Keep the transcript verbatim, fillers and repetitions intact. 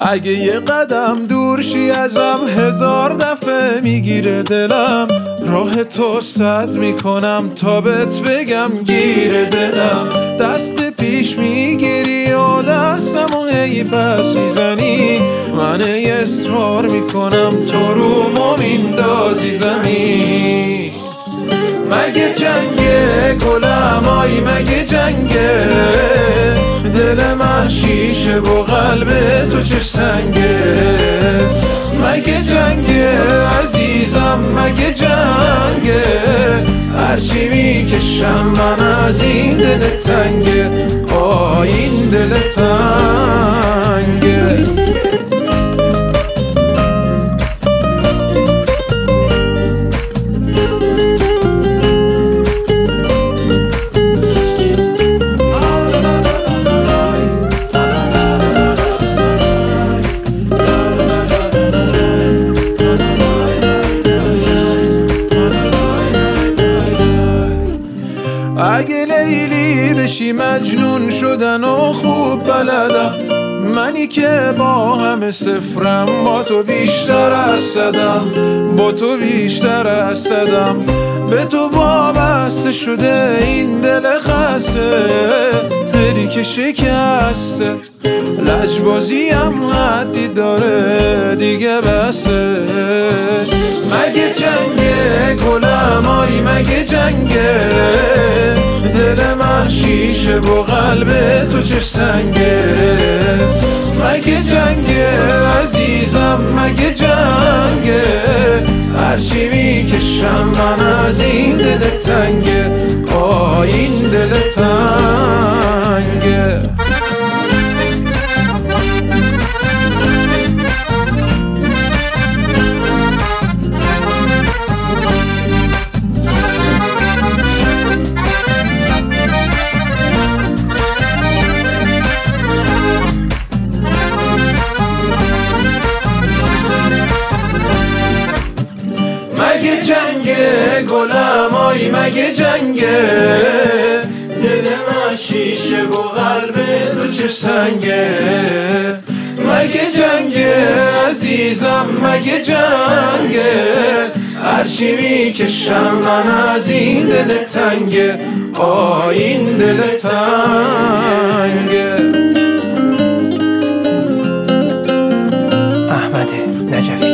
اگه یه قدم دور شی ازم هزار دفعه میگیره دلم، راه تو صد میکنم تا بهت بگم گیره دلم. دست پیش میگیری و دستمو هی پس میزنی، من ای اصرار میکنم تو رومو میندازی زمین. مگه جنگه گلم آی مگه جنگه، دل من شیشه و قلب تو چه سنگه. مگه جنگه عزیزم مگه جنگه، هرچی میکشم من از این دل تنگه، آه این دل تنگه. اگه لیلی بشی مجنون شدن و خوب بلدم، منی که با همه صفرم با تو بیشتر از صدم، با تو بیشتر از صدم. به تو وابسته شده این دل خسته، دلی که شکسته. لجبازیم حدی داره دیگه بسه. مگه جنگه گلم آی مگه جنگه، دل من شیشه و قلب تو چه سنگه. مگه جنگه عزیزم مگه جنگه، هرچی میکشم من از این دل تنگه، آه این دل تنگه. مگه جنگه گلم آی مگه جنگه، دل من شیشه و قلب تو چه سنگه. مگه جنگه عزیزم مگه جنگه، هرچی میکشم من از این دل تنگه، آه این دل تنگه. احمد نجفی.